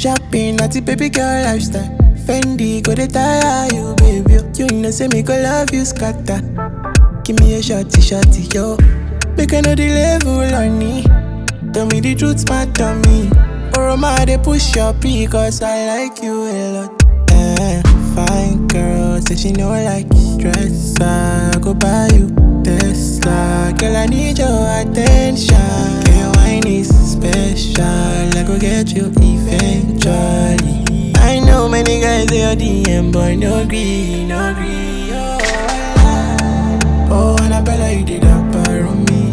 Shopping at the baby girl lifestyle. Fendi go dey tire you, baby. You know say me go love you scatter. Give me a shotty, yo. Make I know the level on me. Tell me the truth, smart on me. Or am they push your P, cause I like you a lot. Fine girl, say she know like stress. I go buy you Tesla. Girl, I need your attention. Your wine is special. I go get you eventually. I know many guys they are DM, but no agree. Oh, Annabella, you did that bar on me.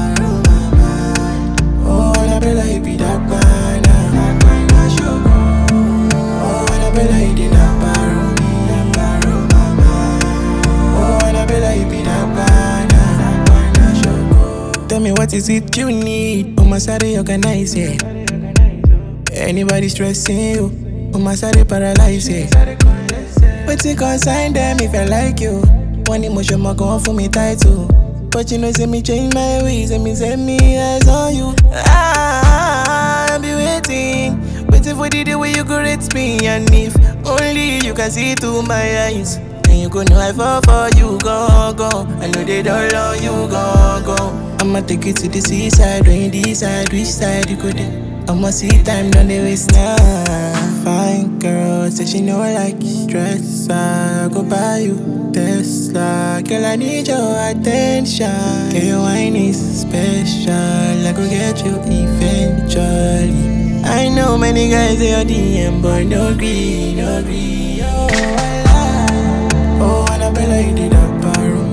Oh, Annabella, you be that man. Oh, Annabella, you did that bar on me. Oh, Annabella, you be that man. Tell me what is it you need? My side organize it. Anybody stressing you? My side paralyze it. But you consign them if I like you. One emotion ma go on for me title. But you know say me change my ways and me set me eyes on you. I be waiting for the day where you go rate me. And if only you can see through my eyes, then you go know I fall for you, go. I know they don't love you, go. I'ma take you to the seaside, when you decide which side you go there. I'ma see time, don't they waste now. Fine girl, say she know like stress. I go buy you Tesla. Girl, I need your attention. Girl, your wine is special. I go get you eventually. I know many guys they are DM, but no agree. Oh, Annabella, you did that bar.